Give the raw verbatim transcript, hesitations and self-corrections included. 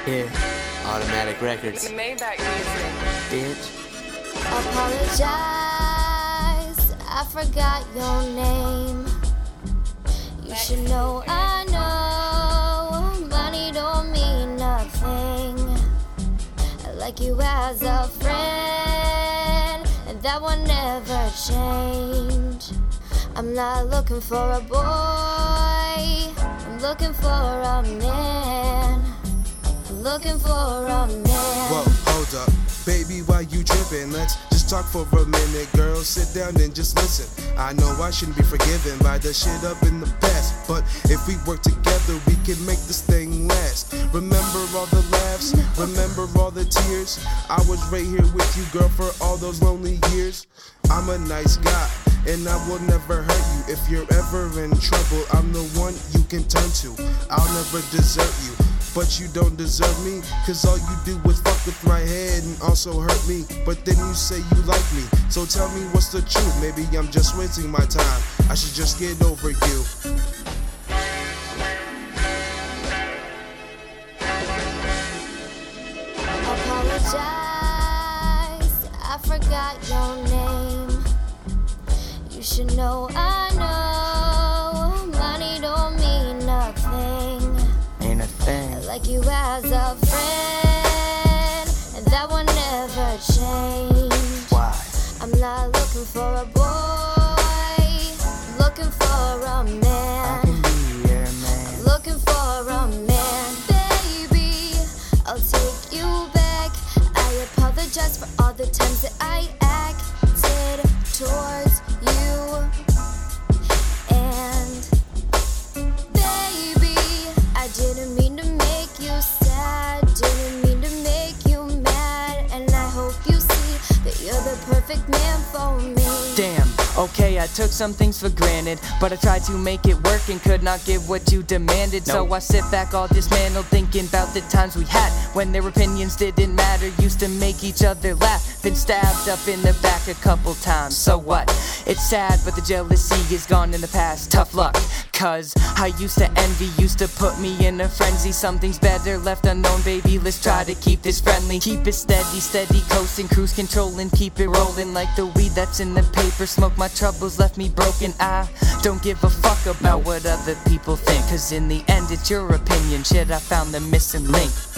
Yeah, Automatic Records. Maybach music. Bitch. Apologize, I forgot your name. You should know I know money don't mean nothing. I like you as a friend, and that will never change. I'm not looking for a boy, I'm looking for a man. I'm looking for a man. Whoa, hold up. Baby, why you trippin'? Let's just talk for a minute, girl. Sit down and just listen. I know I shouldn't be forgiven by the shit up in the past, but if we work together, we can make this thing last. Remember all the laughs, remember all the tears. I was right here with you, girl, for all those lonely years. I'm a nice guy, and I will never hurt you. If you're ever in trouble, I'm the one you can turn to. I'll never desert you, but you don't deserve me, cause all you do is fuck with my head and also hurt me. But then you say you like me, so tell me what's the truth. Maybe I'm just wasting my time, I should just get over you. Apologize, I forgot your name. You should know I know money don't mean nothing. Ain't a thing. I like you as a friend, and that will never change. Why? I'm not looking for a boy, I'm looking for a I man. can be your man. Looking for a man, baby. I'll take you back. I apologize for all the times that I acted towards you. And baby, I didn't mean to make you sad, didn't mean to make you mad. And I hope you see that you're the perfect man for me. Damn, okay, I took some things for granted, but I tried to make it work and could not give what you demanded. So I sit back all dismantled, thinking about the times we had when their opinions didn't matter. Used to make each other laugh, been stabbed up in the back a couple times. So what? It's sad, but the jealousy is gone in the past. Tough luck, cause I used to envy, used to put me in a frenzy. Something's better left unknown, baby, let's try to keep this friendly. Keep it steady, steady coasting, cruise control and keep it rolling like the weed that's in the paper. Smoke my troubles left me broken. I don't give a fuck about what other people think, cause in the end it's your opinion. Shit, I found the missing link.